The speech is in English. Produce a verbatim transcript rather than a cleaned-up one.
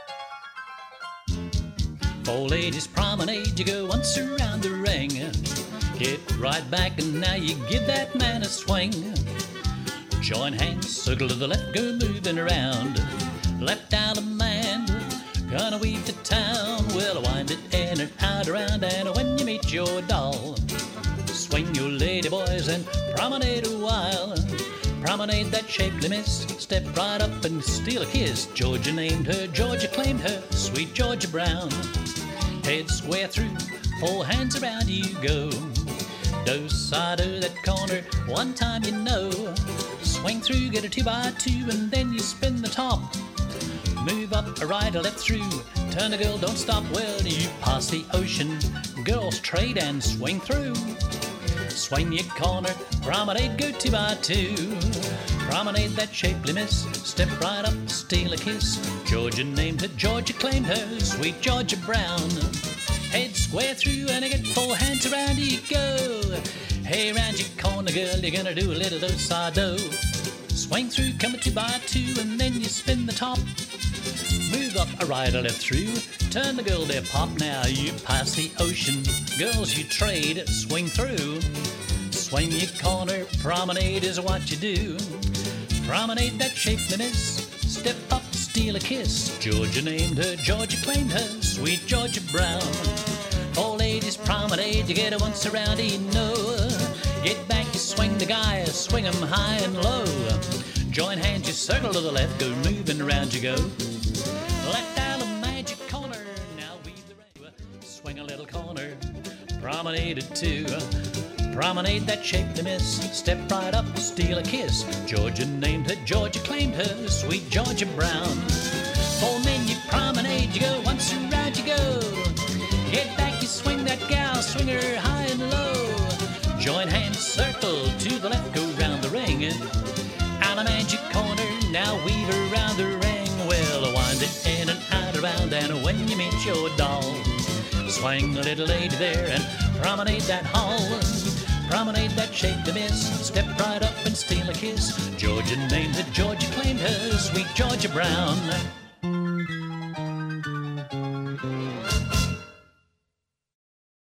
Four ladies promenade, you go once around the ring. Get right back and now you give that man a swing. Join hands, circle to the left, go moving around. Left down a man, gonna weave the town. Well, wind it in and out around, and when you meet your doll, swing your lady boys and promenade a while. Promenade that shapely miss, step right up and steal a kiss. Georgia named her, Georgia claimed her, sweet Georgia Brown. Head square through, four hands around you go. Do side of that corner, one time you know. Swing through, get a two by two, and then you spin the top. Move up, a right, a left through, turn a girl, don't stop. Well, you pass the ocean, girls trade and swing through. Swing your corner, promenade, go two by two. Promenade that shapely miss, step right up, steal a kiss. Georgia named her, Georgia claimed her, sweet Georgia Brown. Head square through and I get four hands around you go. Hey, round your corner, girl, you're gonna do a little do-side-do. Swing through, come a two by two, and then you spin the top. Move up, a right, a left through, turn the girl there, pop. Now you pass the ocean, girls you trade, swing through. Swing your corner, promenade is what you do. Promenade that shapely miss, step up, steal a kiss. Georgia named her, Georgia claimed her, sweet Georgia Brown. Four ladies promenade, you get her once around, you know. Get back, you swing the guy, swing 'em high and low. Join hands, you circle to the left, go moving around you go. Left down a magic corner, now weave the ring. Swing a little corner, promenade it too. Promenade that shapely miss, step right up, steal a kiss. Georgia named her, Georgia claimed her, sweet Georgia Brown. Four men you promenade, you go once around you go. Get back, you swing that gal, swing her high and low. Join hands, circle to the left, go round the ring. Out a magic corner, now weave around the ring. Well, wind it in and out around, and when you meet your doll, swing a little lady there and promenade that hall. Promenade that shapely miss, step right up and steal a kiss. Georgia named her, Georgia claimed her, sweet Georgia Brown.